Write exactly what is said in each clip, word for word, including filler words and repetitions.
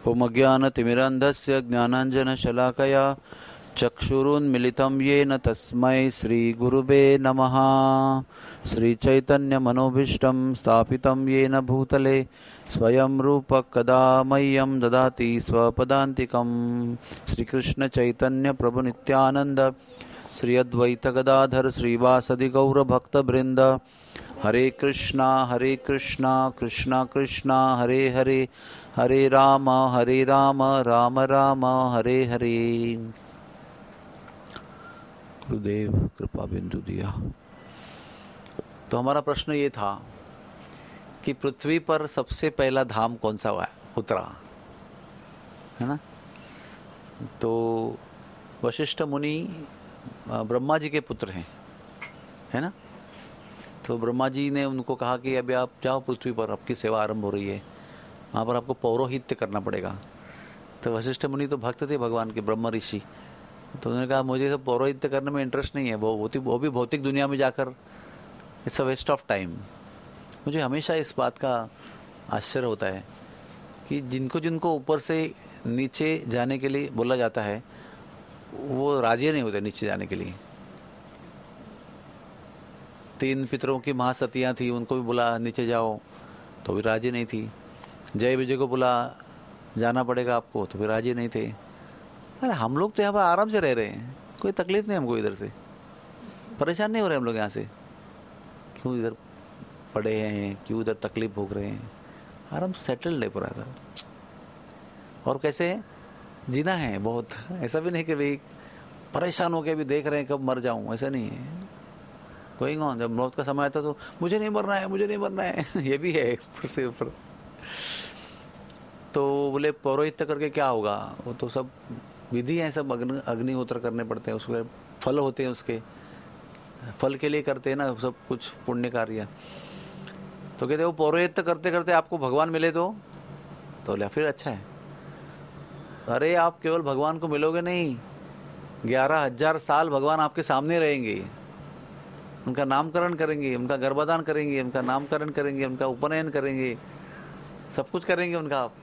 ओमज्ञानतिमिरन्धस्य ज्ञानाञ्जनशलाकया चक्षुरुन्मिलितं येन तस्मै श्रीगुरुवे नमः। श्रीचैतन्यमनोभीष्टं स्थापितं येन भूतले स्वयं रूपः कदा मह्यं ददाति स्वपदान्तिकं। श्रीकृष्णचैतन्यप्रभुनित्यानन्द श्री अद्वैत गदाधर श्रीवासदि गौरभक्तवृंद। हरे कृष्णा हरे कृष्णा कृष्णा कृष्णा हरे हरे, हरे राम हरे राम राम राम हरे हरे। गुरुदेव कृपा बिंदु दिया। तो हमारा प्रश्न ये था कि पृथ्वी पर सबसे पहला धाम कौन सा हुआ उतरा, है ना? तो वशिष्ठ मुनि ब्रह्मा जी के पुत्र हैं, है ना? तो ब्रह्मा जी ने उनको कहा कि अभी आप जाओ पृथ्वी पर, आपकी सेवा आरंभ हो रही है, वहाँ पर आपको पौरोहित्य करना पड़ेगा। तो वशिष्ठ मुनि तो भक्त थे भगवान के, ब्रह्म ऋषि। तो उन्होंने कहा मुझे सब पौरोहित्य करने में इंटरेस्ट नहीं है, वो वो भी भौतिक दुनिया में जाकर, it's a waste of time. मुझे हमेशा इस बात का आश्चर्य होता है कि जिनको जिनको ऊपर से नीचे जाने के लिए बोला जाता है वो राजी नहीं होते नीचे जाने के लिए। तीन पितरों की महासतियाँ थी, उनको भी बोला नीचे जाओ तो भी राजी नहीं थी। जय विजय को बोला जाना पड़ेगा आपको, तो भी राजी नहीं थे। अरे हम लोग तो यहाँ पर आराम से रह रहे हैं, कोई तकलीफ नहीं हमको, इधर से परेशान नहीं हो रहे हम लोग यहाँ से, क्यों इधर पड़े हैं, क्यों इधर तकलीफ भोग रहे हैं, आराम सेटल्ड है पूरा था। और कैसे जीना है बहुत, ऐसा भी नहीं कि भाई परेशान होकर भी देख रहे हैं कब मर जाऊं, ऐसा नहीं है। कोई कौन, जब मौत का समय आता तो मुझे नहीं मरना है, मुझे नहीं मरना है ये भी है ऊपर से ऊपर। तो बोले पौरोहित्य करके क्या होगा, वो तो सब विधि है, सब अग्नि अग्निहोत्र करने पड़ते हैं, उसके फल होते हैं, उसके फल के लिए करते हैं ना सब कुछ पुण्य कार्य। तो कहते वो पौरोहित्य करते करते आपको भगवान मिले तो तो ले फिर अच्छा है। अरे आप केवल भगवान को मिलोगे नहीं, ग्यारह हजार साल भगवान आपके सामने रहेंगे, उनका नामकरण करेंगे, उनका गर्भदान करेंगे, उनका नामकरण करेंगे, उनका उपनयन करेंगे, सब कुछ करेंगे उनका आप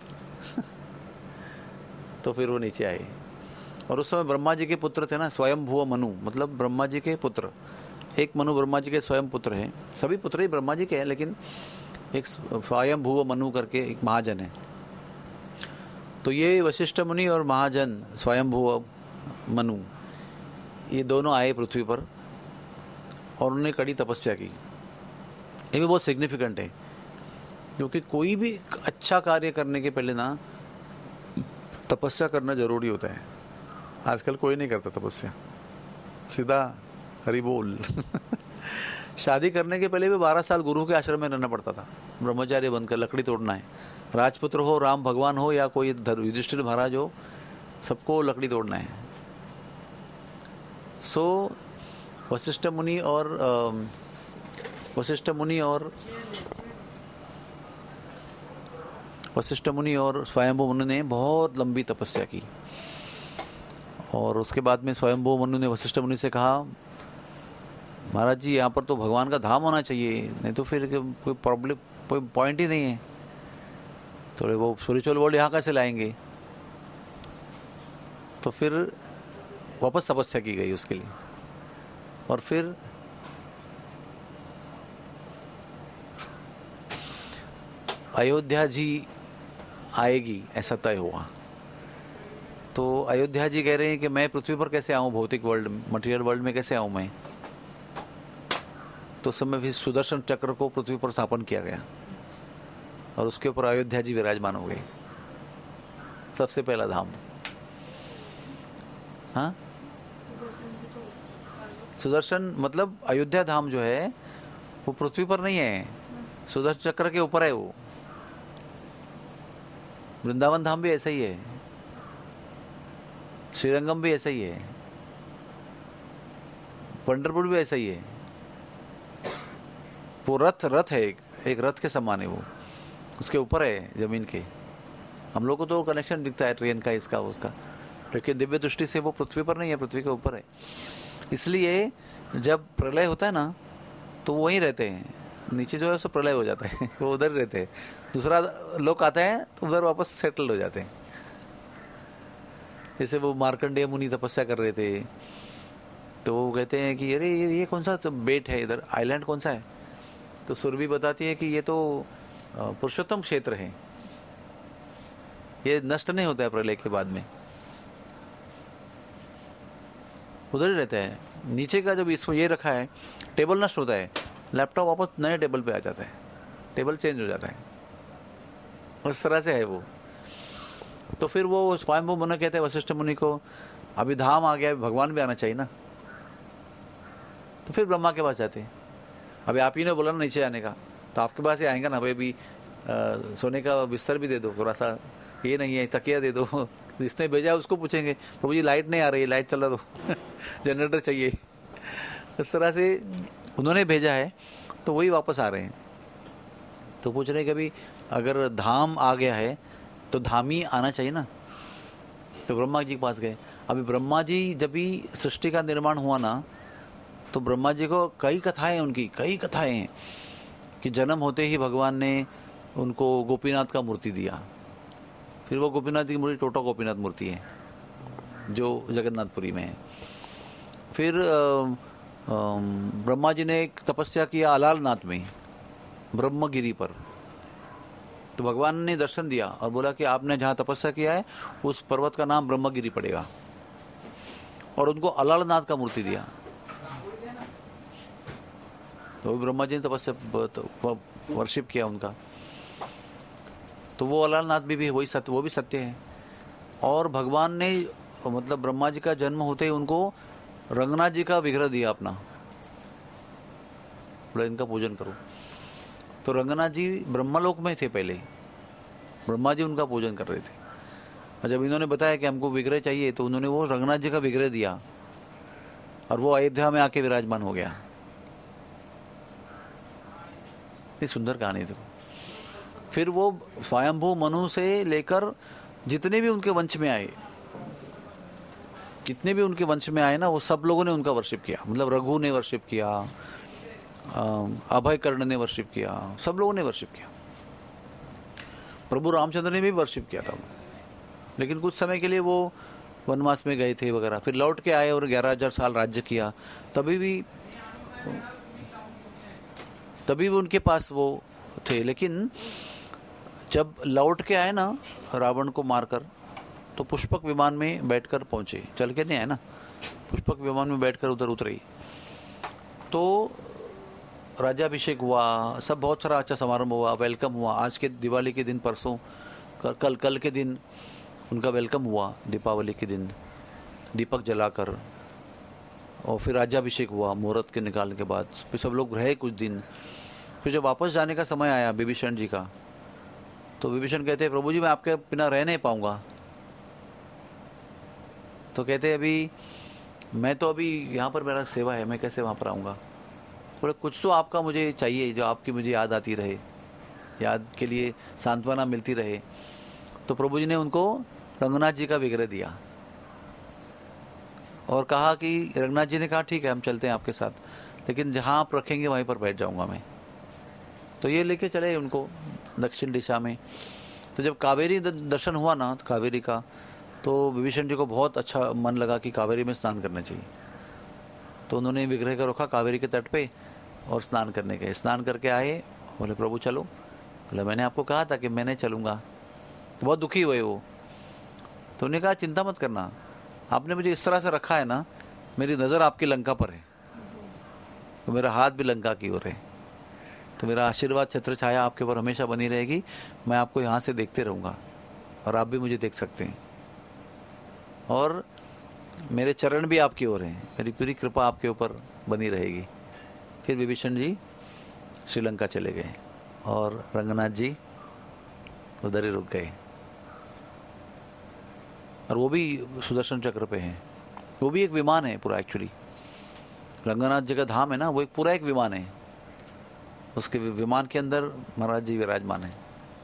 तो फिर वो नीचे आए। और उस समय ब्रह्मा जी के पुत्र थे ना, स्वयं भुव मनु, मतलब ब्रह्मा जी के पुत्र। एक मनु ब्रह्मा जी के स्वयं पुत्र हैं, सभी पुत्र ही ब्रह्मा जी के हैं, लेकिन एक स्वयं भुव मनु करके एक महाजन है। तो ये वशिष्ठ मुनि और महाजन स्वयं भुव मनु, ये दोनों आए पृथ्वी पर और उन्होंने कड़ी तपस्या की। ये भी बहुत सिग्निफिकेंट है, क्योंकि कोई भी अच्छा कार्य करने के पहले ना तपस्या करना जरूरी होता है। आजकल कोई नहीं करता तपस्या, सीधा हरि बोल शादी करने के पहले भी बारह साल गुरु के आश्रम में रहना पड़ता था, ब्रह्मचार्य बनकर लकड़ी तोड़ना है। राजपुत्र हो, राम भगवान हो या कोई युधिष्ठिर महाराज हो, सबको लकड़ी तोड़ना है। सो वशिष्ठ मुनि और वशिष्ठ मुनि और वशिष्ठ मुनि और स्वयंभू मनु ने बहुत लंबी तपस्या की। और उसके बाद में स्वयंभू मनु ने वशिष्ठ मुनि से कहा, महाराज जी यहाँ पर तो भगवान का धाम होना चाहिए, नहीं तो फिर कोई प्रॉब्लम, कोई पॉइंट ही नहीं है। थोड़े वो स्पिरिचुअल वर्ल्ड यहाँ कैसे लाएंगे? तो फिर वापस तपस्या की गई उसके लिए। और फिर अयोध्या जी आएगी ऐसा तय हुआ। तो अयोध्या जी कह रहे हैं कि मैं पृथ्वी पर कैसे आऊं, भौतिक वर्ल्ड, मटेरियल वर्ल्ड में कैसे आऊं मैं? तो समय फिर सुदर्शन चक्र को पृथ्वी पर स्थापन किया गया और उसके ऊपर अयोध्या जी विराजमान हो गए, सबसे पहला धाम। हाँ, सुदर्शन मतलब अयोध्या धाम जो है वो पृथ्वी पर नहीं है, सुदर्शन चक्र के ऊपर है वो। वृंदावन धाम भी ऐसा ही है, श्रीरंगम भी ऐसा ही है, पंढरपुर भी ऐसा ही है। वो रथ रथ है, एक, एक रथ के समान है वो, उसके ऊपर है जमीन के। हम लोग को तो कनेक्शन दिखता है ट्रेन का, इसका उसका, लेकिन दिव्य दृष्टि से वो पृथ्वी पर नहीं है, पृथ्वी के ऊपर है। इसलिए जब प्रलय होता है ना तो वो वहीं रहते हैं, नीचे जो है उससे प्रलय हो जाता है वो उधर रहते हैं। दूसरा लोग आते हैं तो उधर वापस सेटल हो जाते हैं। जैसे वो मार्कंडेय मुनि तपस्या कर रहे थे, तो वो कहते हैं कि अरे ये, ये कौन सा तो बेट है इधर, आइलैंड कौन सा है? तो सुरभि बताती है कि ये तो पुरुषोत्तम क्षेत्र है, ये नष्ट नहीं होता है प्रलय के बाद में, उधर ही रहता है। नीचे का जब इसमें ये रखा है, टेबल नष्ट होता है, लैपटॉप वापस नए टेबल पे आ जाता है, टेबल चेंज हो जाता है, उस तरह से है वो। तो फिर वो स्वयंभू मुनि कहते हैं वशिष्ठ मुनि को, अभी धाम आ गया, भगवान भी आना चाहिए ना। तो फिर ब्रह्मा के पास जाते हैं, अभी आप ही ने बोला ना नीचे आने का, तो आपके पास ही आएंगे ना भाई, अभी सोने का बिस्तर भी दे दो, थोड़ा सा ये नहीं है तकिया दे दो। जिसने भेजा उसको पूछेंगे, प्रभु जी लाइट नहीं आ रही है, लाइट चला दो, जनरेटर चाहिए। इस तरह से उन्होंने भेजा है, तो वही वापस आ रहे हैं। तो पूछ रहे हैं कि अभी अगर धाम आ गया है तो धामी आना चाहिए ना। तो ब्रह्मा जी के पास गए। अभी ब्रह्मा जी जब भी सृष्टि का निर्माण हुआ ना, तो ब्रह्मा जी को कई कथाएं, उनकी कई कथाएं हैं कि जन्म होते ही भगवान ने उनको गोपीनाथ का मूर्ति दिया। फिर वो गोपीनाथ की मूर्ति टोटा गोपीनाथ मूर्ति है जो जगन्नाथपुरी में है। फिर ब्रह्मा जी ने एक तपस्या किया अलालनाथ में, ब्रह्मगिरी पर। तो भगवान ने दर्शन दिया और बोला कि आपने जहाँ तपस्या किया है उस पर्वत का नाम ब्रह्मगिरी पड़ेगा, और उनको अलालनाथ का मूर्ति दिया। तो ब्रह्मा जी ने तपस्या वर्शिप किया उनका। तो वो अलालनाथ भी, भी वही सत्य, वो भी सत्य है। और भगवान ने मतलब ब्रह्मा जी का जन्म होते ही उनको रंगनाथ जी का विग्रह दिया अपना, बोला इनका पूजन करो। तो रंगनाथ जी ब्रह्मलोक में थे पहले, ब्रह्मा जी उनका पूजन कर रहे थे। और जब इन्होंने बताया कि हमको विग्रह चाहिए, तो उन्होंने वो रंगनाथ जी का विग्रह दिया, और वो अयोध्या में आके विराजमान हो गया। इतनी सुंदर कहानी थी। फिर वो स्वयंभू मनु से लेकर जितने भी उनके वंश में आए, जितने भी उनके वंश में आए ना, वो सब लोगों ने उनका वर्शिप किया। मतलब रघु ने वर्शिप किया, अभय कर्ण ने वर्शिप किया, सब लोगों ने वर्शिप किया। प्रभु रामचंद्र ने भी वर्शिप किया था, लेकिन कुछ समय के लिए वो वनवास में गए थे वगैरह। फिर लौट के आए और ग्यारह हजार साल राज्य किया। तभी भी तभी भी उनके पास वो थे। लेकिन जब लौट के आए ना रावण को मारकर, तो पुष्पक विमान में बैठकर पहुंचे, चल के नहीं आए ना, पुष्पक विमान में बैठकर उधर उतरे। तो राज्याभिषेक हुआ, सब बहुत सारा अच्छा समारोह हुआ, वेलकम हुआ। आज के दिवाली के दिन, परसों कल कल के दिन उनका वेलकम हुआ, दीपावली के दिन दीपक जलाकर। और फिर राज्याभिषेक हुआ मुहूर्त के निकालने के बाद। फिर सब लोग रहे कुछ दिन। फिर जब वापस जाने का समय आया विभीषण जी का, तो विभीषण कहते हैं प्रभु जी मैं आपके बिना रह नहीं पाऊंगा। तो कहते हैं अभी मैं तो अभी यहाँ पर मेरा सेवा है, मैं कैसे वहाँ पर आऊँगा। बोले कुछ तो आपका मुझे चाहिए जो आपकी मुझे याद आती रहे, याद के लिए सांत्वना मिलती रहे। तो प्रभु जी ने उनको रंगनाथ जी का विग्रह दिया और कहा कि रंगनाथ जी ने कहा ठीक है हम चलते हैं आपके साथ, लेकिन जहाँ आप रखेंगे वहीं पर बैठ जाऊँगा मैं। तो ये लेके चले उनको दक्षिण दिशा में। तो जब कावेरी दर्शन हुआ ना तो कावेरी का, तो विभीषण जी को बहुत अच्छा मन लगा कि कावेरी में स्नान करना चाहिए। तो उन्होंने विग्रह को रखा कावेरी के तट पे और स्नान करने गए। स्नान करके आए, बोले प्रभु चलो। बोले मैंने आपको कहा था कि मैं नहीं चलूँगा। तो बहुत दुखी हुए वो। तो उन्होंने कहा चिंता मत करना, आपने मुझे इस तरह से रखा है ना, मेरी नज़र आपकी लंका पर है, तो मेरा हाथ भी लंका की ओर है, तो मेरा आशीर्वाद छत्र छाया आपके ऊपर हमेशा बनी रहेगी। मैं आपको यहाँ से देखते रहूँगा और आप भी मुझे देख सकते हैं, और मेरे चरण भी आपकी ओर हैं, मेरी पूरी कृपा आपके ऊपर बनी रहेगी। फिर विभीषण जी श्रीलंका चले गए और रंगनाथ जी उधर ही रुक गए। और वो भी सुदर्शन चक्र पे हैं। वो भी एक विमान है पूरा। एक्चुअली रंगनाथ जी का धाम है ना, वो एक पूरा एक विमान है। उसके विमान के अंदर महाराज जी विराजमान है।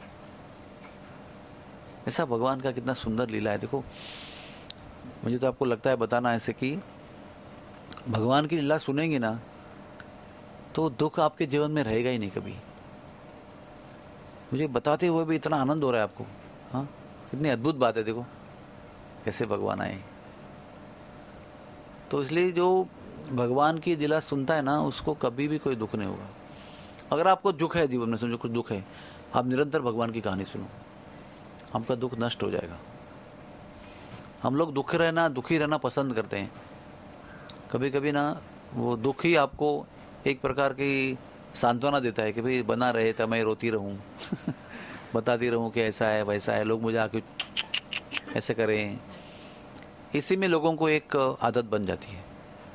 ऐसा भगवान का कितना सुंदर लीला है। देखो मुझे तो आपको लगता है बताना ऐसे कि भगवान की लीला सुनेंगे ना तो दुख आपके जीवन में रहेगा ही नहीं कभी। मुझे बताते हुए भी इतना आनंद हो रहा है आपको। हाँ कितनी अद्भुत बात है। देखो कैसे भगवान आए। तो इसलिए जो भगवान की दिला सुनता है ना, उसको कभी भी कोई दुख नहीं होगा। अगर आपको दुख है जीवन में, समझो कुछ दुख है, आप निरंतर भगवान की कहानी सुनो, आपका दुख नष्ट हो जाएगा। हम लोग दुखी रहना दुखी रहना पसंद करते हैं। कभी कभी ना वो दुख ही आपको एक प्रकार की सांत्वना देता है कि भाई बना रहे तो मैं रोती रहूं बताती रहूं कि ऐसा है वैसा है, लोग मुझे आके ऐसे करें। इसी में लोगों को एक आदत बन जाती है।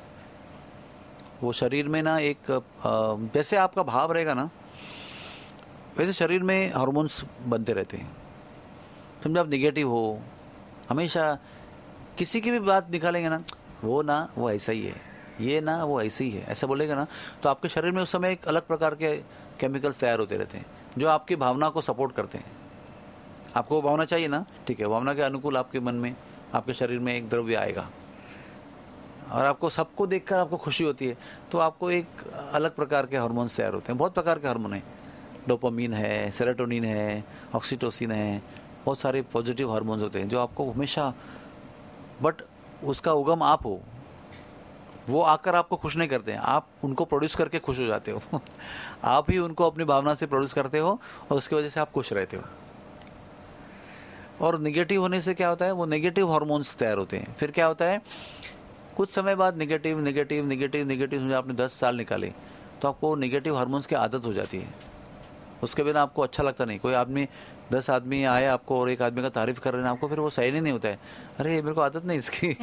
वो शरीर में ना एक जैसे आपका भाव रहेगा ना, वैसे शरीर में हार्मोन्स बनते रहते हैं। समझो आप निगेटिव हो, हमेशा किसी की भी बात निकालेंगे ना, वो ना वो ऐसा ही है, ये ना वो ऐसे ही है, ऐसा बोलेगा ना, तो आपके शरीर में उस समय एक अलग प्रकार के केमिकल्स तैयार होते रहते हैं जो आपकी भावना को सपोर्ट करते हैं। आपको वो भावना चाहिए ना, ठीक है, भावना के अनुकूल आपके मन में आपके शरीर में एक द्रव्य आएगा और आपको सबको देखकर आपको खुशी होती है, तो आपको एक अलग प्रकार के हार्मोन्स तैयार होते हैं। बहुत प्रकार के हार्मोन हैं, डोपामिन है, सेरोटोनिन है, ऑक्सीटोसिन है, बहुत सारे पॉजिटिव हार्मोन्स होते हैं जो आपको हमेशा, बट उसका उगम आप हो, वो आकर आपको खुश नहीं करते हैं, आप उनको प्रोड्यूस करके खुश हो जाते हो आप ही उनको अपनी भावना से प्रोड्यूस करते हो और उसकी वजह से आप खुश रहते हो। और नेगेटिव होने से क्या होता है, वो नेगेटिव हार्मोन्स तैयार होते हैं। फिर क्या होता है, कुछ समय बाद नेगेटिव नेगेटिव नेगेटिव नेगेटिव समझो आपने दस साल निकाले तो आपको नेगेटिव हार्मोन्स की आदत हो जाती है। उसके बिना आपको अच्छा लगता नहीं। कोई आदमी, दस आदमी आए आपको और एक आदमी का तारीफ कर रहे हैं आपको, फिर वो सही नहीं होता है, अरे मेरे को आदत नहीं इसकी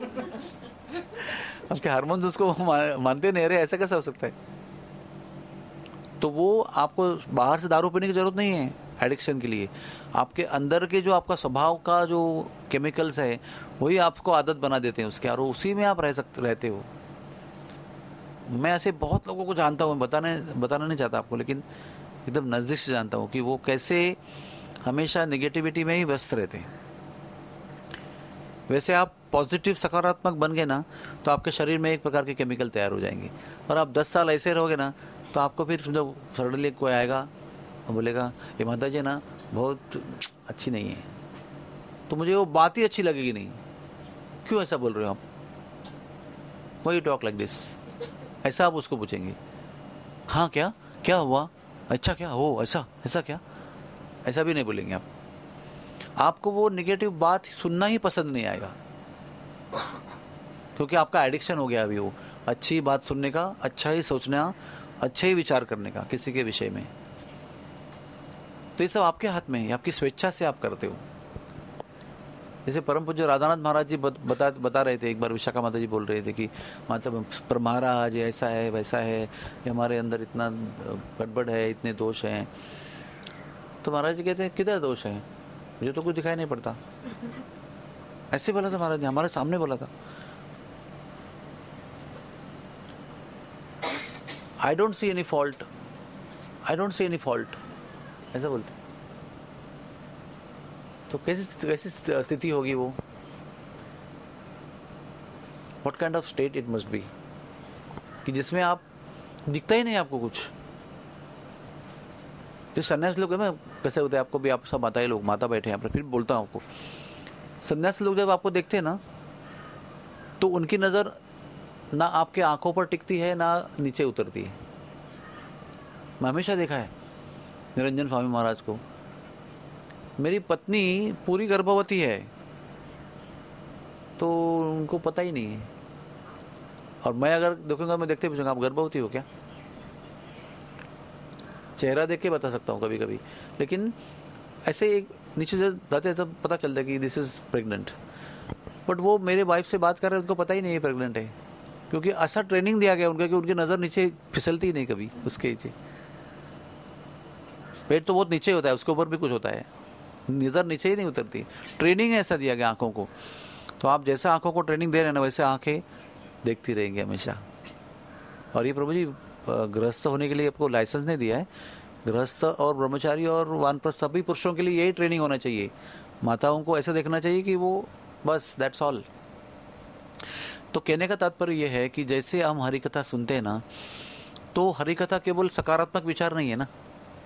आपके हार्मोन्स उसको मानते नहीं, अरे ऐसा कैसा हो सकता है। तो वो आपको बाहर से दारू पीने की जरूरत नहीं है एडिक्शन के लिए। आपके अंदर के जो आपका स्वभाव का जो केमिकल्स है वही आपको आदत बना देते हैं उसके, और उसी में आप रह सकते रहते हो। मैं ऐसे बहुत लोगों को जानता हूँ, बताने बताना नहीं चाहता आपको, लेकिन एकदम नज़दीक से जानता हूँ कि वो कैसे हमेशा नेगेटिविटी में ही व्यस्त रहते हैं। वैसे आप पॉजिटिव सकारात्मक बन गए ना तो आपके शरीर में एक प्रकार के केमिकल तैयार हो जाएंगे। और आप दस साल ऐसे रहोगे ना तो आपको फिर जब सडनली कोई आएगा और बोलेगा ये माता जी ना बहुत अच्छी नहीं है, तो मुझे वो बात ही अच्छी लगेगी नहीं। क्यों ऐसा बोल रहे हो आप, why you talk like this, ऐसा आप उसको पूछेंगे। हाँ क्या क्या हुआ, अच्छा क्या हो, ऐसा ऐसा क्या, ऐसा भी नहीं बोलेंगे आप। आपको वो निगेटिव बात सुनना ही पसंद नहीं आएगा, क्योंकि आपका एडिक्शन हो गया अभी वो अच्छी बात सुनने का, अच्छा ही सोचना, अच्छा ही विचार करने का किसी के विषय में। तो ये सब आपके हाथ में है, आपकी स्वेच्छा से आप करते हो। जैसे परम पूज्य राधानाथ महाराज जी बता बता रहे थे, एक बार विशाखा माता जी बोल रहे थे कि माता पर महाराज ऐसा है वैसा है, ये हमारे अंदर इतना गड़बड़ है, इतने दोष हैं। तो महाराज जी कहते हैं किधर दोष है, मुझे तो कुछ दिखाई नहीं पड़ता। ऐसे बोला था महाराज जी, हमारे सामने बोला था। I don't see any fault, I don't see any fault, ऐसा बोलते। तो कैसी कैसी स्थिति होगी वो, what kind of state it must be, कि जिसमें आप दिखता ही नहीं आपको कुछ। जो सन्यासी लोग है ना कैसे होते हैं, आपको भी, आप सब माता ही लोग, माता बैठे हैं यहाँ पर, फिर बोलता हूँ आपको, सन्यासी लोग जब आपको देखते हैं ना तो उनकी नज़र ना आपके आंखों पर टिकती है ना नीचे उतरती है। मैं हमेशा देखा है निरंजन स्वामी महाराज को, मेरी पत्नी पूरी गर्भवती है तो उनको पता ही नहीं है, और मैं अगर देखूंगा, मैं देखते पूछूंगा आप गर्भवती हो क्या, चेहरा देख के बता सकता हूँ कभी कभी, लेकिन ऐसे एक नीचे से जाते तब पता चलता है कि दिस इज प्रेग्नेंट। बट वो मेरे वाइफ से बात कर रहे हैं, उनको पता ही नहीं है प्रेग्नेंट है, क्योंकि ऐसा ट्रेनिंग दिया गया उनका कि उनकी नज़र नीचे फिसलती ही नहीं कभी। उसके नीचे पेट तो बहुत नीचे होता है, उसके ऊपर भी कुछ होता है, नज़र नीचे ही नहीं उतरती। ट्रेनिंग ऐसा दिया गया आंखों को। तो आप जैसा आंखों को ट्रेनिंग दे रहे हैं ना, वैसे आंखें देखती रहेंगी हमेशा। और ये प्रभु जी गृहस्थ होने के लिए आपको लाइसेंस नहीं दिया है, गृहस्थ और ब्रह्मचारी और वानप्रस्थ सभी पुरुषों के लिए यही ट्रेनिंग होना चाहिए। माताओं को ऐसा देखना चाहिए कि वो बस दैट्स ऑल। तो कहने का तात्पर्य यह है कि जैसे हम हरि कथा सुनते हैं ना, तो हरि कथा केवल सकारात्मक विचार नहीं है ना,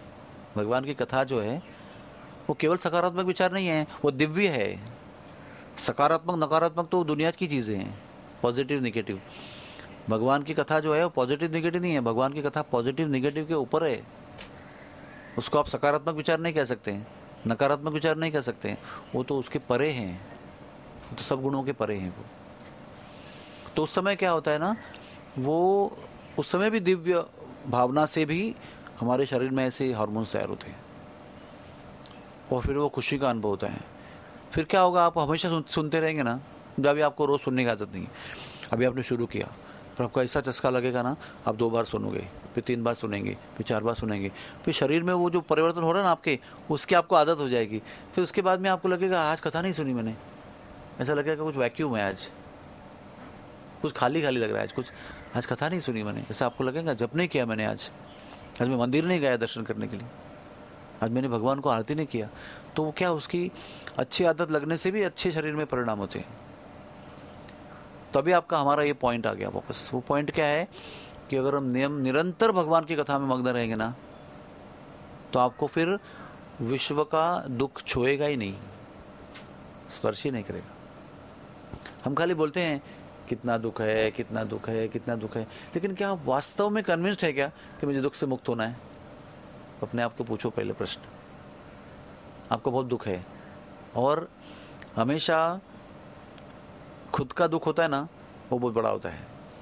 भगवान की कथा जो है वो केवल सकारात्मक विचार नहीं है, वो दिव्य है, सकारात्मक नकारात्मक तो दुनिया की चीज़ें हैं, पॉजिटिव निगेटिव। भगवान की कथा जो है वो पॉजिटिव निगेटिव नहीं है, भगवान की कथा पॉजिटिव निगेटिव के ऊपर है। उसको आप सकारात्मक विचार नहीं कह सकते हैं, नकारात्मक विचार नहीं कह सकते हैं, वो तो उसके परे हैं, तो सब गुणों के परे हैं वो। तो उस समय क्या होता है ना, वो उस समय भी दिव्य भावना से भी हमारे शरीर में ऐसे हार्मोन्स तैयार होते हैं और फिर वो खुशी का अनुभव होता है। फिर क्या होगा, आप हमेशा सुन, सुनते रहेंगे ना, जब भी आपको रोज़ सुनने की आदत नहीं है, अभी आपने शुरू किया, फिर आपको ऐसा चस्का लगेगा ना, आप दो बार सुनोगे, फिर तीन बार सुनेंगे, फिर चार बार सुनेंगे, फिर शरीर में वो जो परिवर्तन हो रहा है ना आपके, उसकी आपको आदत हो जाएगी। फिर उसके बाद में आपको लगेगा आज कथा नहीं सुनी मैंने, ऐसा लगेगा कुछ वैक्यूम है आज, कुछ खाली खाली लग रहा है आज, कुछ आज कथा नहीं सुनी मैंने, ऐसा आपको लगेगा। जप नहीं किया मैंने आज, आज मैं मंदिर नहीं गया दर्शन करने के लिए, आज मैंने भगवान को आरती नहीं किया। तो वो क्या, उसकी अच्छी आदत लगने से भी अच्छे शरीर में परिणाम होते हैं। तभी आपका हमारा ये पॉइंट आ गया वापस। वो पॉइंट क्या है कि अगर हम नियम निरंतर भगवान की कथा में मग्न रहेंगे ना, तो आपको फिर विश्व का दुख छुएगा ही नहीं, स्पर्श ही नहीं करेगा। हम खाली बोलते हैं कितना दुख है, कितना दुख है, कितना दुख है, लेकिन क्या आप वास्तव में कन्विंस्ड है क्या कि मुझे दुख से मुक्त होना है? अपने आप को पूछो पहले प्रश्न। आपको बहुत दुख है और हमेशा खुद का दुख होता है ना, वो बहुत बड़ा होता है।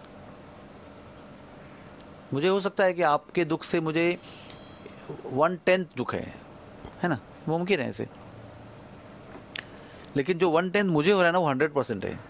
मुझे हो सकता है कि आपके दुख से मुझे वन टेंथ दुख है, है ना, मुमकिन है ऐसे, लेकिन जो वन टेंथ मुझे हो रहा है ना, वो हंड्रेड परसेंट है।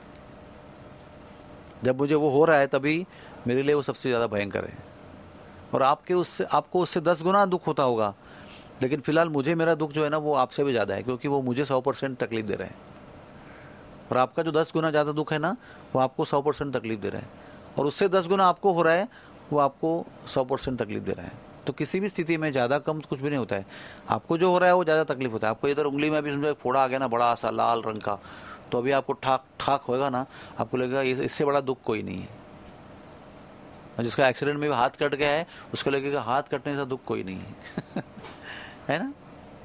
जब मुझे वो हो रहा है तभी मेरे लिए वो सबसे ज़्यादा भयंकर है। और आपके उससे आपको उससे दस गुना दुख होता होगा, लेकिन फिलहाल मुझे मेरा दुख जो है ना वो आपसे भी ज़्यादा है, क्योंकि वो मुझे सौ परसेंट तकलीफ दे रहे हैं। और आपका जो दस गुना ज़्यादा दुख है ना, वो आपको सौ परसेंट तकलीफ दे रहा है, और उससे दस गुना आपको हो रहा है, वो आपको सौ परसेंट तकलीफ दे रहा है। तो किसी भी स्थिति में ज़्यादा कम कुछ भी नहीं होता है। आपको जो हो रहा है वो ज़्यादा तकलीफ होता है। आपको इधर उंगली में भी समझो एक फोड़ा आ गया ना, बड़ा सा लाल रंग का, तो अभी आपको ठाक ठाक होएगा ना, आपको लगेगा इससे बड़ा दुख कोई नहीं है। जिसका एक्सीडेंट में भी हाथ कट गया है, उसको लगेगा हाथ कटने से दुख कोई नहीं है है ना।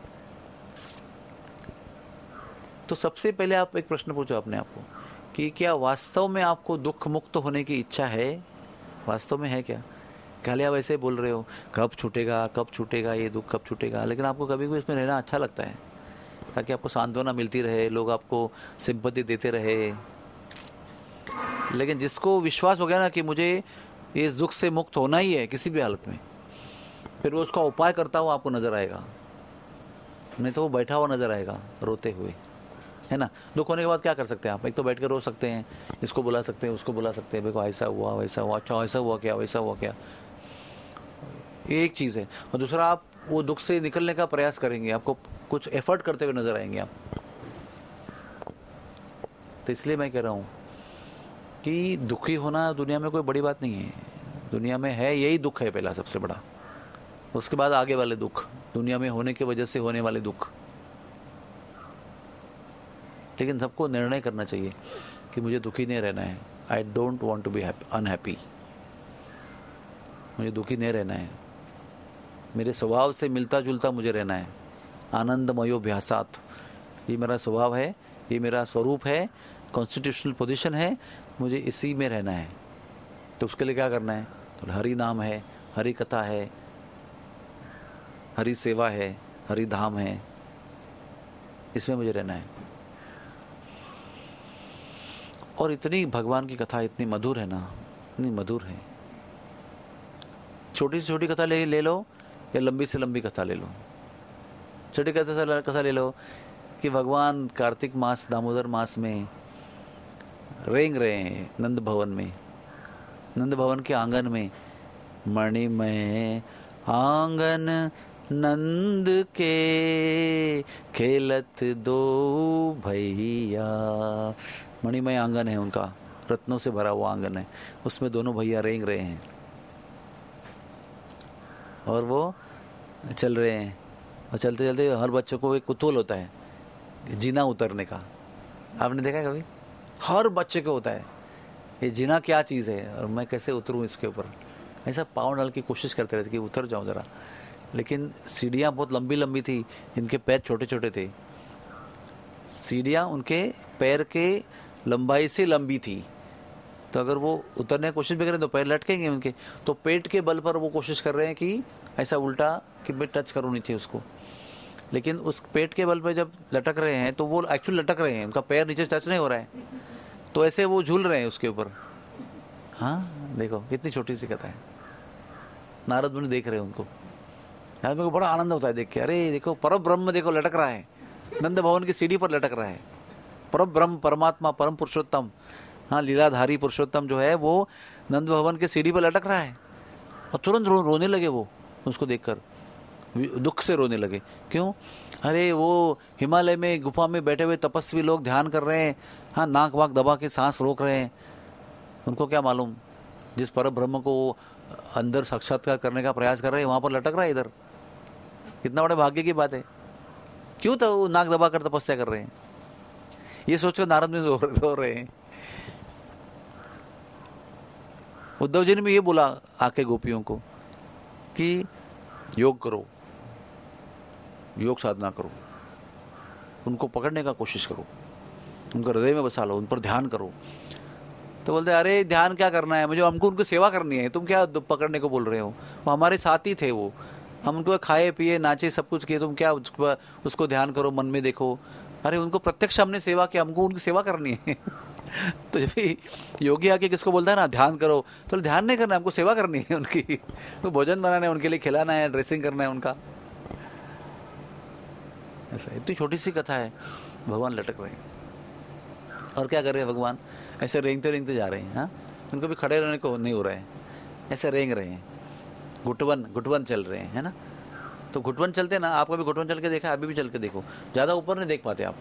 तो सबसे पहले आप एक प्रश्न पूछो अपने आप को कि क्या वास्तव में आपको दुख मुक्त होने की इच्छा है? वास्तव में है क्या? खाली आप ऐसे बोल रहे हो कब छूटेगा, कब छूटेगा ये दुख, कब छूटेगा, लेकिन आपको कभी भी इसमें रहना अच्छा लगता है, ताकि आपको सांत्वना मिलती रहे, लोग आपको सिंपैथी देते रहे। लेकिन जिसको विश्वास हो गया ना कि मुझे इस दुख से मुक्त होना ही है किसी भी हालत में, फिर वो उसका उपाय करता हुआ आपको नजर आएगा, नहीं तो वो बैठा हुआ नजर आएगा रोते हुए, है ना। दुख होने के बाद क्या कर सकते हैं आप? एक तो बैठ कर रो सकते हैं, इसको बुला सकते हैं, उसको बुला सकते हैं, देखो ऐसा हुआ वैसा हुआ, अच्छा ऐसा हुआ क्या, वैसा हुआ क्या, ये एक चीज़ है। और दूसरा, आप वो दुख से निकलने का प्रयास करेंगे, आपको कुछ एफर्ट करते हुए नजर आएंगे आप। तो इसलिए मैं कह रहा हूँ कि दुखी होना दुनिया में कोई बड़ी बात नहीं है। दुनिया में है यही दुख है पहला सबसे बड़ा, उसके बाद आगे वाले दुख, दुनिया में होने की वजह से होने वाले दुख। लेकिन सबको निर्णय करना चाहिए कि मुझे दुखी नहीं रहना है। I don't want to be unhappy, मुझे दुखी नहीं रहना है, मेरे स्वभाव से मिलता जुलता मुझे रहना है। आनंदमयोभ्यासात्, ये मेरा स्वभाव है, ये मेरा स्वरूप है, कॉन्स्टिट्यूशनल पोजीशन है, मुझे इसी में रहना है। तो उसके लिए क्या करना है? तो हरि नाम है, हरि कथा है, हरि सेवा है, हरि धाम है, इसमें मुझे रहना है। और इतनी भगवान की कथा इतनी मधुर है ना, इतनी मधुर है। छोटी से छोटी कथा ले ले लो या लंबी से लंबी कथा ले लो। छोटी कथा से कथा ले लो कि भगवान कार्तिक मास, दामोदर मास में रेंग रहे हैं नंद भवन में, नंद भवन के आंगन में, मणिमय आंगन नंद के खेलत दो भैया। मणिमय आंगन है उनका, रत्नों से भरा हुआ आंगन है, उसमें दोनों भैया रेंग रहे हैं और वो चल रहे हैं। और चलते चलते हर बच्चों को एक कुतूहल होता है जीना उतरने का। आपने देखा कभी? हर बच्चे को होता है ये जीना क्या चीज़ है और मैं कैसे उतरूं इसके ऊपर। ऐसा पाँव डाल की कोशिश करते रहते कि उतर जाऊं ज़रा, लेकिन सीढ़ियाँ बहुत लंबी लंबी थी, इनके पैर छोटे छोटे थे, सीढ़ियाँ उनके पैर के लंबाई से लंबी थी, तो अगर वो उतरने की कोशिश भी करें तो पैर लटकेंगे उनके। तो पेट के बल पर वो कोशिश कर रहे हैं कि ऐसा उल्टा कि मैं टच करूँ नीचे उसको, लेकिन उस पेट के बल पर जब लटक रहे हैं तो वो एक्चुअली लटक रहे हैं, उनका पैर नीचे टच नहीं हो रहा है, तो ऐसे वो झूल रहे हैं उसके ऊपर। हाँ देखो इतनी छोटी सी कथा है, नारद मुनि देख रहे हैं उनको, यार मेरे को बड़ा आनंद होता है देख के, अरे देखो परम ब्रह्म देखो लटक रहा है, नंद भवन की सीढ़ी पर लटक रहा है, परम ब्रह्म परमात्मा परम पुरुषोत्तम, हाँ लीलाधारी पुरुषोत्तम जो है वो नंद भवन के सीढ़ी पर लटक रहा है। और तुरंत रो, रोने लगे वो उसको देखकर, दुख से रोने लगे। क्यों? अरे वो हिमालय में गुफा में बैठे हुए तपस्वी लोग ध्यान कर रहे हैं, हाँ नाक वाक दबा के सांस रोक रहे हैं, उनको क्या मालूम जिस पर ब्रह्म को अंदर साक्षात्कार करने का प्रयास कर रहे हैं वहां पर लटक रहा है इधर। कितना बड़े भाग्य की बात है। क्यों तो वो नाक दबा कर तपस्या कर रहे हैं, ये सोचकर नारद में रो रहे हैं। उद्धव जी ने भी ये बोला आके गोपियों को कि योग करो, योग साधना करो, उनको पकड़ने का कोशिश करो, उनको हृदय में बसा लो, उन पर ध्यान करो। तो बोलते अरे ध्यान क्या करना है, मुझे हमको उनकी सेवा करनी है, तुम क्या पकड़ने को बोल रहे हो, वो हमारे साथी थे, वो हम उनको खाए पिए नाचे सब कुछ किए, तुम क्या उसको, उसको ध्यान करो, मन में देखो। अरे उनको प्रत्यक्ष हमने सेवा किया, हमको उनकी सेवा करनी है। तो जब भी योगी आके किसको बोलता है ना ध्यान करो, तो ध्यान नहीं करना है, हमको सेवा करनी है उनकी, तो भोजन बनाना है, उनके लिए खिलाना है, ड्रेसिंग करना है उनका। ऐसा इतनी छोटी सी कथा है, भगवान लटक रहे हैं। और क्या कर रहे हैं भगवान, ऐसे रेंगते रेंगते जा रहे हैं। हाँ उनको भी खड़े रहने को नहीं हो रहा है, ऐसे रेंग रहे हैं, घुटवन घुटवन चल रहे हैं, है ना। तो घुटवन चलते ना, आप कभी घुटवन चल के देखा, अभी भी चल के देखो, ज़्यादा ऊपर नहीं देख पाते आप।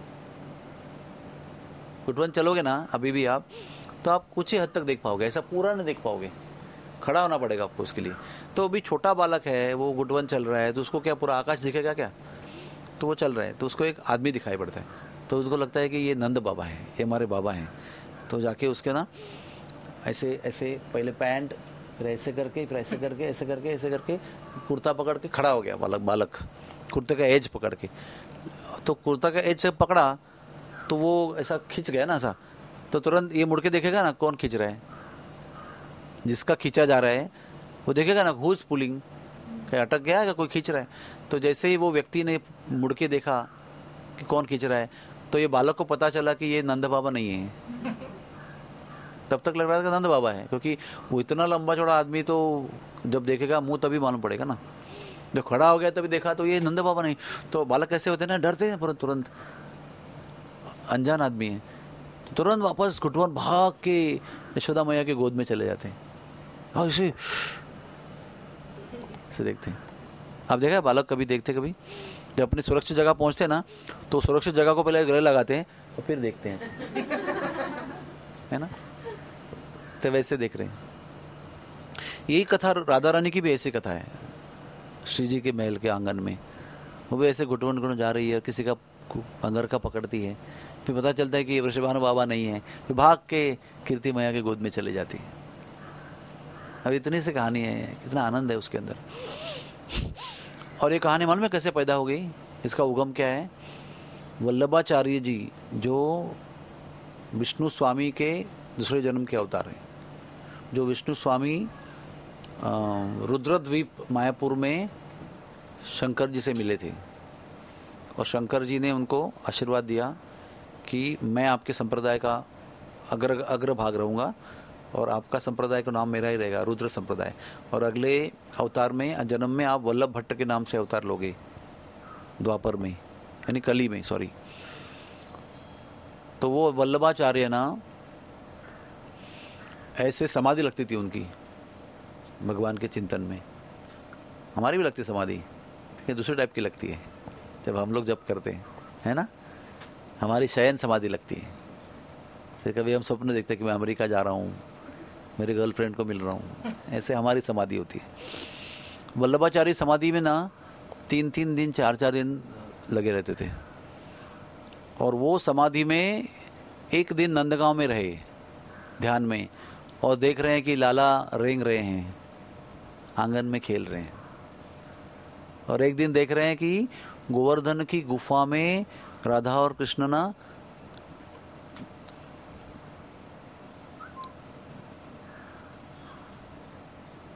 घुटवन चलोगे ना अभी भी आप, तो आप कुछ ही हद तक देख पाओगे, ऐसा पूरा नहीं देख पाओगे, खड़ा होना पड़ेगा आपको उसके लिए। तो अभी छोटा बालक है, वो घुटवन चल रहा है, तो उसको क्या पूरा आकाश दिखेगा क्या? तो वो चल रहा है, तो उसको एक आदमी दिखाई पड़ता है, तो उसको लगता है कि ये नंद बाबा है, ये हमारे बाबा हैं। तो जाके उसके ना ऐसे ऐसे पहले पैंट, फिर ऐसे करके, फिर ऐसे करके, ऐसे करके, ऐसे करके कुर्ता पकड़ के खड़ा हो गया बालक बालक कुर्ते का एज पकड़ के। तो कुर्ता का एज से पकड़ा तो वो ऐसा खींच गया ना ऐसा, तो तुरंत ये मुड़ के देखेगा ना कौन खींच रहा है, जिसका खींचा जा रहा है वो देखेगा ना हुज पुलिंग, क्या अटक गया है, कोई खींच रहा है। तो जैसे ही वो व्यक्ति ने मुड़ के देखा कि कौन खींच रहा है, तो ये बालक को पता चला कि ये नंद बाबा नहीं है। तब तक लग रहा था कि नंद बाबा है, क्योंकि वो इतना लंबा चौड़ा आदमी, तो जब देखेगा मुंह तभी मालूम पड़ेगा ना। जब खड़ा हो गया तभी देखा तो ये नंद बाबा नहीं। तो बालक कैसे होते हैं ना, डरते हैं, तुरंत अनजान आदमी है, तो तुरंत वापस घुटवन भाग के यशोदा मैया के गोद में चले जाते हैं। और इसे इसे देखते हैं। आप देखा बालक कभी देखते, कभी जब अपनी सुरक्षित जगह पहुंचते हैं ना, तो सुरक्षित जगह को पहले गले लगाते हैं और फिर देखते हैं, है ना। तो वैसे देख रहे हैं। यही कथा राधा रानी की भी ऐसी कथा है, श्री जी के महल के आंगन में वो भी ऐसे घुटवन घुटवन जा रही है, किसी का अंगर का पकड़ती है, फिर पता चलता है कि ये वृषभानु बाबा नहीं है, फिर भाग के कीर्ति मैया के गोद में चले जाती है। अब इतनी सी कहानी है, कितना आनंद है उसके अंदर। और ये कहानी मालूम है कैसे पैदा हो गई, इसका उगम क्या है? वल्लभाचार्य जी जो विष्णु स्वामी के दूसरे जन्म के अवतार हैं, जो विष्णु स्वामी रुद्रद्वीप मायापुर में शंकर जी से मिले थे, और शंकर जी ने उनको आशीर्वाद दिया कि मैं आपके संप्रदाय का अग्र अग्र भाग रहूँगा और आपका संप्रदाय का नाम मेरा ही रहेगा, रुद्र संप्रदाय, और अगले अवतार में जन्म में आप वल्लभ भट्ट के नाम से अवतार लोगे, द्वापर में यानी कली में, सॉरी। तो वो वल्लभाचार्य ना ऐसे समाधि लगती थी उनकी भगवान के चिंतन में। हमारी भी लगती समाधि, लेकिन दूसरे टाइप की लगती है जब हम लोग जप करते हैं, है ना। हमारी शयन समाधि लगती है। फिर कभी हम स्वप्न देखते हैं कि मैं अमेरिका जा रहा हूँ, मेरे गर्लफ्रेंड को मिल रहा हूँ, ऐसे हमारी समाधि होती है। वल्लभाचार्य समाधि में ना तीन तीन दिन चार चार दिन लगे रहते थे, और वो समाधि में एक दिन नंदगांव में रहे ध्यान में, और देख रहे हैं कि लाला रेंग रहे हैं, आंगन में खेल रहे हैं। और एक दिन देख रहे हैं कि गोवर्धन की गुफा में राधा और कृष्ण ना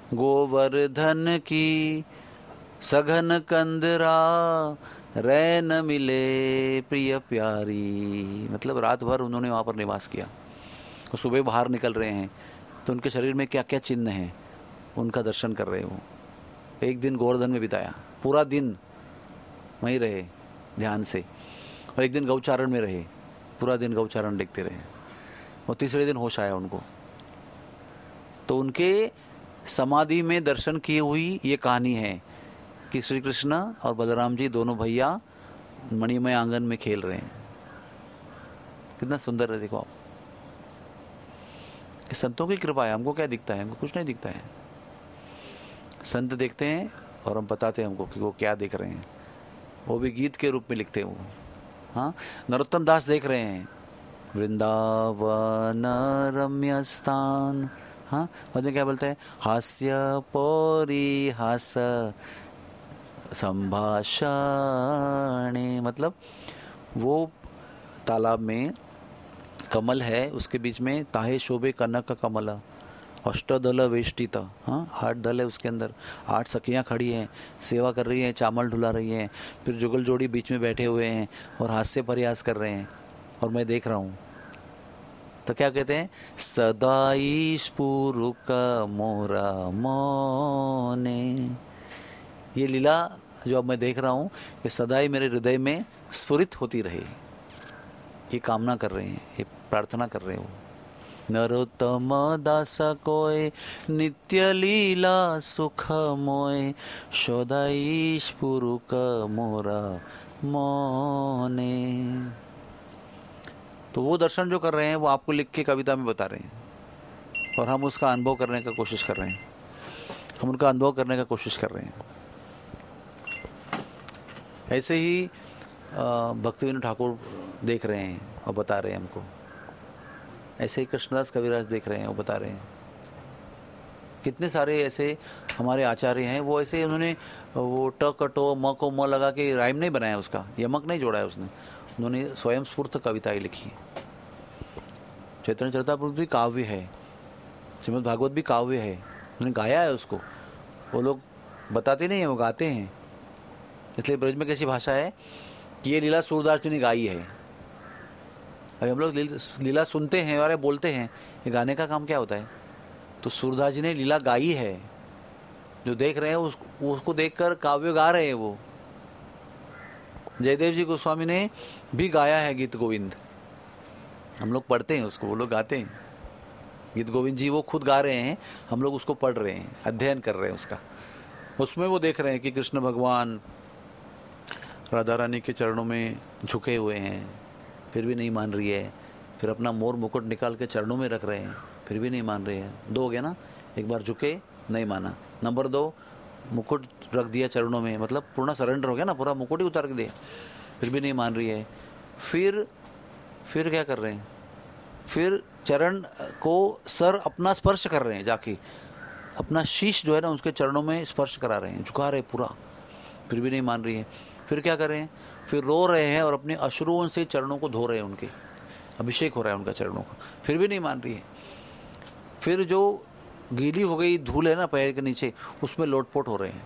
गोवर्धन की सघन कंदरा, रैन मिले प्रिय प्यारी। मतलब रात भर उन्होंने वहाँ पर निवास किया। तो सुबह बाहर निकल रहे हैं तो उनके शरीर में क्या क्या चिन्ह हैं उनका दर्शन कर रहे हो। एक दिन गोवर्धन में बिताया, पूरा दिन वहीं रहे ध्यान से, और एक दिन गौचारण में रहे, पूरा दिन गौचारण देखते रहे, और तीसरे दिन होश आया उनको। तो उनके समाधि में दर्शन की हुई ये कहानी है कि श्री कृष्ण और बलराम जी दोनों भैया मणिमय आंगन में खेल रहे हैं। कितना सुंदर है, देखो आप। संतों की कृपा है, हमको क्या दिखता है? हमको कुछ नहीं दिखता है। संत देखते हैं और हम बताते हैं हमको कि वो क्या देख रहे हैं, वो भी गीत के रूप में लिखते हैं वो। हाँ, नरोत्तम दास देख रहे हैं वृंदावन रम्य स्थान। हाँ, बाद में क्या बोलते हैं? हास्य पौरी हास संभाषणे। मतलब वो तालाब में कमल है, उसके बीच में ताहे शोभे कनक का कमल, अष्टदल वेष्टित। हाँ, आठ दल है उसके अंदर, आठ सखियाँ खड़ी हैं, सेवा कर रही हैं, चावल ढुला रही हैं, फिर जुगल जोड़ी बीच में बैठे हुए हैं और हास्य प्रयास कर रहे हैं, और मैं देख रहा हूँ। तो क्या कहते हैं? सदाई स्फुरुक मोरा मोने। ये लीला जो अब मैं देख रहा हूँ ये सदाई मेरे हृदय में स्फुरित होती रहे, ये कामना कर रहे हैं, ये प्रार्थना कर रहे हो। नरोत्तम दास कोय नित्य लीला सुख मोय, सदाई स्फुरुक मोरा मोने। तो वो दर्शन जो कर रहे हैं वो आपको लिख के कविता में बता रहे हैं, और हम उसका अनुभव करने का कोशिश कर रहे हैं, हम उनका अनुभव करने का कोशिश कर रहे हैं। ऐसे ही भक्तिविनोद ठाकुर देख रहे हैं और बता रहे हैं हमको। ऐसे ही कृष्णदास कविराज देख रहे हैं और बता रहे हैं। कितने सारे ऐसे हमारे आचार्य हैं, वो ऐसे उन्होंने वो ट कटो म को म लगा के राइम नहीं बनाया, उसका यमक नहीं जोड़ा है उसने, उन्होंने स्वयं स्फूर्त कविताएं लिखी। चैतन्य चरितामृत भी काव्य है, श्रीमद् भागवत भी काव्य है, उन्होंने गाया है उसको। वो लोग बताते नहीं है, वो गाते हैं। इसलिए ब्रज में कैसी भाषा है कि ये लीला सूरदास जी ने गाई है। अभी हम लोग लीला सुनते हैं और बोलते हैं, ये गाने का काम क्या होता है? तो सूरदास जी ने लीला गाई है, जो देख रहे हैं उस, उसको देखकर काव्य गा रहे हैं वो। जयदेव जी गोस्वामी ने भी गाया है गीत गोविंद, हम लोग पढ़ते हैं उसको, वो लोग गाते हैं। गीत गोविंद जी वो खुद गा रहे हैं, हम लोग उसको पढ़ रहे हैं, अध्ययन कर रहे हैं उसका। उसमें वो देख रहे हैं कि कृष्ण भगवान राधा रानी के चरणों में झुके हुए हैं, फिर भी नहीं मान रही है। फिर अपना मोर मुकुट निकाल के चरणों में रख रहे हैं, फिर भी नहीं मान रही है। दो हो गया ना, एक बार झुके नहीं माना, नंबर दो मुकुट रख दिया चरणों में, मतलब पूर्ण सरेंडर हो गया ना, पूरा मुकुट ही उतार के दिया, फिर भी नहीं मान रही है। फिर फिर क्या कर रहे हैं? फिर चरण को सर अपना स्पर्श कर रहे हैं, जाके अपना शीश जो है ना उसके चरणों में स्पर्श करा रहे हैं, झुका रहे पूरा, फिर भी नहीं मान रही है। फिर क्या कर रहे हैं? फिर रो रहे हैं और अपने अश्रुओं से चरणों को धो रहे हैं, उनके अभिषेक हो रहा है उनका चरणों का, फिर भी नहीं मान रही है। फिर जो गीली हो गई धूल है ना पैर के नीचे, उसमें लोटपोट हो रहे हैं,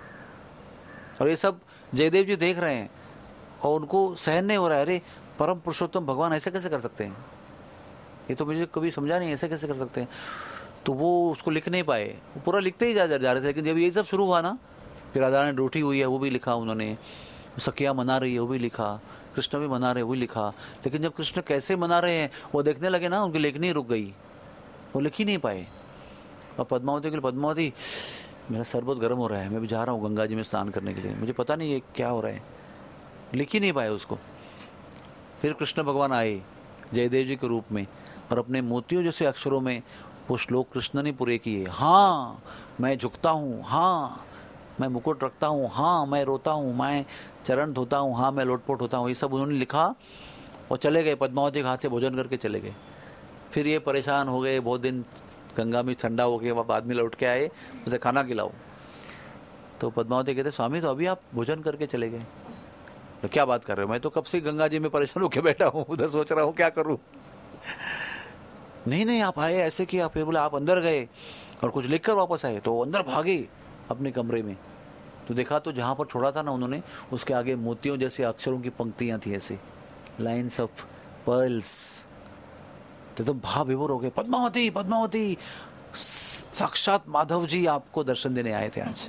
और ये सब जयदेव जी देख रहे हैं और उनको सहन नहीं हो रहा है। अरे परम पुरुषोत्तम भगवान ऐसे कैसे कर सकते हैं? ये तो मुझे कभी समझा नहीं, ऐसे कैसे कर सकते हैं? तो वो उसको लिख नहीं पाए, वो पूरा लिखते ही जा जा रहे थे। लेकिन जब ये सब शुरू हुआ ना, फिर राधा रानी रूठी हुई है वो भी लिखा उन्होंने, सखिया मना रही है वो भी लिखा, कृष्ण भी मना रहे वो भी लिखा। लेकिन जब कृष्ण कैसे मना रहे हैं वो देखने लगे ना, उनकी लेखनी रुक गई, वो लिख ही नहीं पाए। और पद्मावती के लिए, पद्मावती मेरा सर बहुत गर्म हो रहा है, मैं भी जा रहा हूँ गंगा जी में स्नान करने के लिए, मुझे पता नहीं ये क्या हो रहा है, लिख ही नहीं पाए उसको। फिर कृष्ण भगवान आए जयदेव जी के रूप में और अपने मोतियों जैसे अक्षरों में वो श्लोक कृष्ण ने पूरे किए। हाँ मैं झुकता हूँ, हाँ मैं मुकुट रखता हूँ, हाँ मैं रोता हूँ, मैं चरण धोता हूँ, हाँ मैं लोटपोट होता हूँ, ये सब उन्होंने लिखा और चले गए। पद्मावती के हाथ से भोजन करके चले गए। फिर ये परेशान हो गए, बहुत दिन गंगा में ठंडा हो गया, बाद में लौट के आए, उसे खाना खिलाओ। तो पद्मावती कहते स्वामी तो अभी आप भोजन करके चले गए, तो क्या बात कर रहे हो? मैं तो कब से गंगा जी में परेशान होकर बैठा हूँ, उधर सोच रहा हूँ क्या करूँ। नहीं नहीं आप आए ऐसे किया। फिर बोले आप अंदर गए और कुछ लिख कर वापस आए, तो अंदर भागे अपने कमरे में, तो देखा तो जहाँ पर छोड़ा था ना उन्होंने, उसके आगे मोतियों जैसे अक्षरों की पंक्तियाँ थी, ऐसे लाइन्स ऑफ पर्ल्स। तो तो भाव विभोर हो गए, पद्मावती पद्मावती, साक्षात माधव जी आपको दर्शन देने आए थे आज,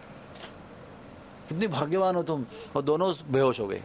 कितनी भाग्यवान हो तुम। और दोनों बेहोश हो गए।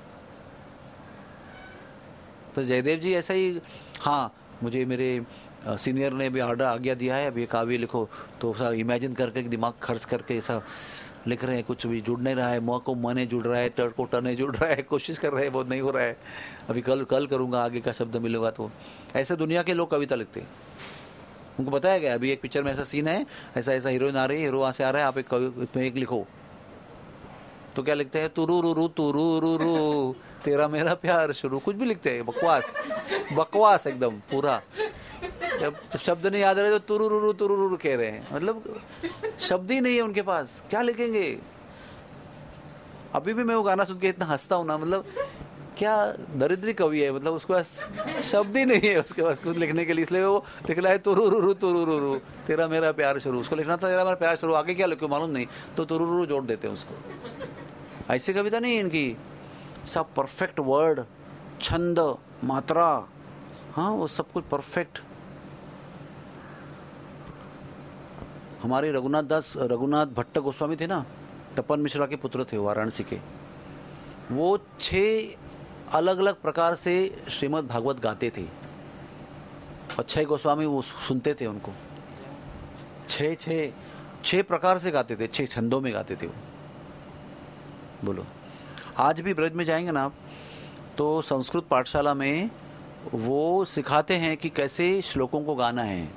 तो जयदेव जी ऐसा ही, हाँ मुझे मेरे सीनियर ने भी ऑर्डर आज्ञा दिया है, अब ये काव्य लिखो, तो ऐसा इमेजिन करके दिमाग खर्च करके ऐसा लिख रहे हैं, कुछ भी जुड़ नहीं रहा है, म को मने जुड़ रहा है, टर को टने जुड़ रहा है, कोशिश कर रहे हैं, बहुत नहीं हो रहा है, अभी कल कल करूँगा, आगे का शब्द मिलेगा। तो ऐसे दुनिया के लोग कविता लिखते हैं, उनको बताया गया अभी एक पिक्चर में ऐसा सीन है, ऐसा ऐसा हीरोइन आ रही है, हीरो वहाँ से आ रहा है, आप एक कवि एक लिखो, तो क्या लिखते हैं, तुरु रुरु तुरु रुरु तेरा मेरा प्यार शुरू, कुछ भी लिखते हैं, बकवास बकवास एकदम पूरा। जब शब्द नहीं याद रहे तो तुरु रुरु तुरु रुरु कह रहे हैं, मतलब शब्द ही नहीं है उनके पास, क्या लिखेंगे। अभी भी मैं वो गाना सुन के इतना हंसता हूँ ना, मतलब क्या दरिद्री कवि है, मतलब उसके पास शब्द ही नहीं है उसके पास कुछ लिखने के लिए, इसलिए वो लिख रहा है तुरु रुरु तुरु रुरु तेरा मेरा प्यार शुरू। उसको लिखना था तेरा मेरा प्यार शुरू, आगे क्या लिखो मालूम नहीं, तो तुरु रुरु जोड़ देते हैं उसको। ऐसी कविता नहीं है इनकी, सब परफेक्ट वर्ड, छंद, मात्रा, हाँ वो सब कुछ परफेक्ट। हमारे रघुनाथ दास रघुनाथ भट्ट गोस्वामी थे ना, तपन मिश्रा के पुत्र थे वाराणसी के, वो छह अलग अलग प्रकार से श्रीमद् भागवत गाते थे, और छह गोस्वामी वो सुनते थे उनको, छह छह छह प्रकार से गाते थे, छह छंदों में गाते थे वो। बोलो आज भी ब्रज में जाएंगे ना आप, तो संस्कृत पाठशाला में वो सिखाते हैं कि कैसे श्लोकों को गाना है।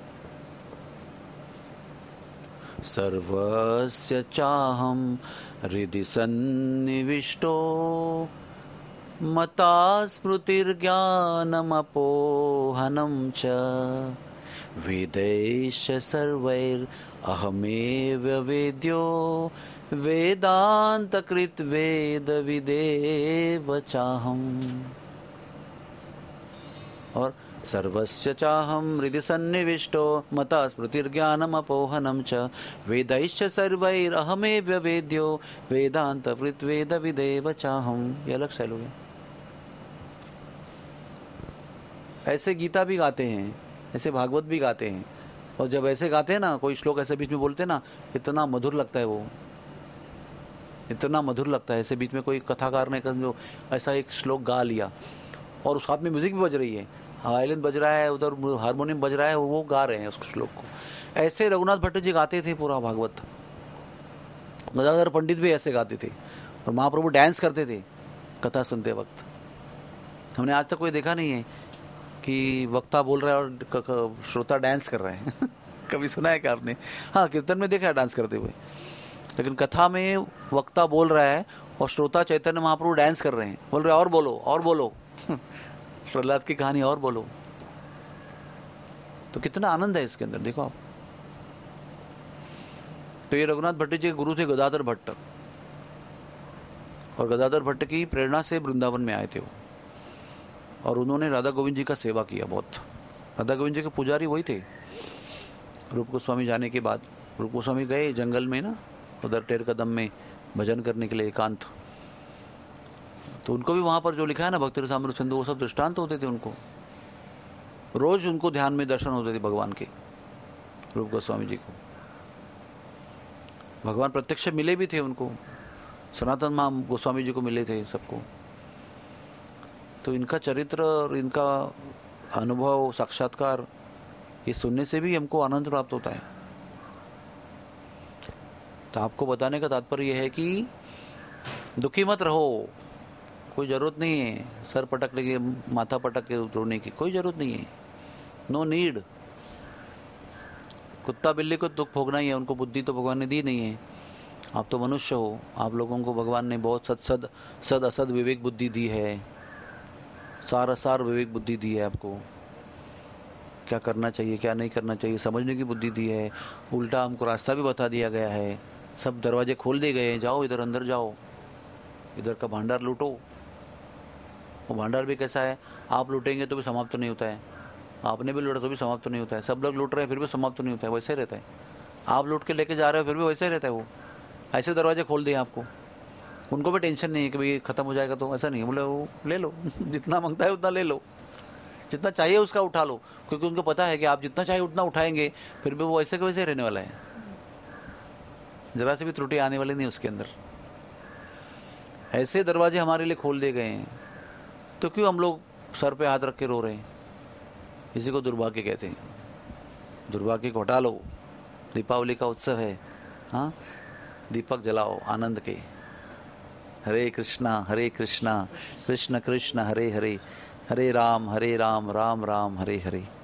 सर्वस्य चाहम हृदि सन्निविष्टो मता स्मृतिर्ज्ञानमपोहनं च वेदैश्च सर्वैर् अहमेव वेद्यो वेदान्तकृत् वेदविदेव चाहम्। और सर्वस्य चाहं हृदि सन्निविष्टो मता स्मृतिर्ज्ञानमपोहनं च वेदैश्च सर्वैरहमेव वेद्यो वेदान्तकृत् वेदविदेव चाहम्। ये अलग शैली है। ऐसे गीता भी गाते हैं, ऐसे भागवत भी गाते हैं, और जब ऐसे गाते हैं ना, कोई श्लोक ऐसे बीच में बोलते हैं ना, इतना मधुर लगता है वो, इतना मधुर लगता है। ऐसे बीच में कोई कथाकार ने जो ऐसा एक श्लोक गा लिया, और उस हाथ में म्यूजिक भी बज रही है, वायलिन बज रहा है, उधर हारमोनियम बज रहा है, वो गा रहे हैं उस श्लोक को। ऐसे रघुनाथ भट्ट जी गाते थे पूरा भागवत। गदाधर पंडित भी ऐसे गाते थे, और महाप्रभु डांस करते थे कथा सुनते वक्त। हमने आज तक कोई देखा नहीं है कि वक्ता बोल रहा है और श्रोता डांस कर रहे हैं कभी सुना है क्या आपने? हाँ, कीर्तन में देखा है डांस करते हुए, लेकिन कथा में वक्ता बोल रहा है और श्रोता चैतन्य महाप्रभु डांस कर रहे हैं, बोल रहे हैं और बोलो और बोलो प्रहलाद की कहानी और बोलो। तो कितना आनंद है इसके अंदर, देखो आप। तो ये रघुनाथ भट्ट जी के गुरु थे गदाधर भट्ट, और गदाधर भट्ट की प्रेरणा से वृंदावन में आए थे वो, और उन्होंने राधा गोविंद जी का सेवा किया बहुत। राधा गोविंद जी के पुजारी वही थे। रूप गोस्वामी जाने के बाद रूप गोस्वामी गए जंगल में ना, उधर टेर कदम में भजन करने के लिए एकांत, तो उनको भी वहां पर जो लिखा है ना भक्ति रसामृत सिंधु, वो सब दृष्टांत होते थे उनको। रोज उनको ध्यान में दर्शन होते थे भगवान के, रूप गोस्वामी जी को। भगवान प्रत्यक्ष मिले भी थे उनको, सनातन महा गोस्वामी जी को मिले थे सबको। तो इनका चरित्र और इनका अनुभव साक्षात्कार, ये सुनने से भी हमको आनंद प्राप्त होता है। तो आपको बताने का तात्पर्य यह है कि दुखी मत रहो, कोई जरूरत नहीं है सर पटकने की, माथा पटक के रोने की कोई जरूरत नहीं है, नो नीड। कुत्ता बिल्ली को दुख भोगना ही है, उनको बुद्धि तो भगवान ने दी नहीं है। आप तो मनुष्य हो, आप लोगों को भगवान ने बहुत सद सद सद असद विवेक बुद्धि दी है, सार असार विवेक बुद्धि दी है आपको, क्या करना चाहिए क्या नहीं करना चाहिए समझने की बुद्धि दी है। उल्टा हमको रास्ता भी बता दिया गया है, सब दरवाजे खोल दिए गए हैं, जाओ इधर अंदर जाओ, इधर का भंडार लूटो। वो भंडार भी कैसा है, आप लूटेंगे तो भी समाप्त नहीं होता है, आपने भी लूटा तो भी समाप्त नहीं होता है, सब लोग लूट रहे हैं फिर भी समाप्त नहीं होता है, वैसे ही रहता है। आप लूट के लेके जा रहे हो फिर भी वैसे ही रहता है वो। ऐसे दरवाजे खोल दिए आपको, उनको भी टेंशन नहीं है कि भाई खत्म हो जाएगा, तो ऐसा नहीं है, बोले वो ले लो जितना मांगता है उतना ले लो, जितना चाहिए उसका उठा लो, क्योंकि उनको पता है कि आप जितना चाहिए उतना उठाएंगे फिर भी वो ऐसे के वैसे रहने वाला है, जरा से भी त्रुटि आने वाली नहीं उसके अंदर। ऐसे दरवाजे हमारे लिए खोल दिए गए हैं, तो क्यों हम लोग सर पे हाथ रख के रो रहे हैं? इसी को दुर्भाग्य कहते हैं। दुर्भाग्य को हटा लो, दीपावली का उत्सव है, हाँ, दीपक जलाओ आनंद के। हरे कृष्णा हरे कृष्णा कृष्ण कृष्ण हरे हरे, हरे राम हरे राम राम राम हरे हरे।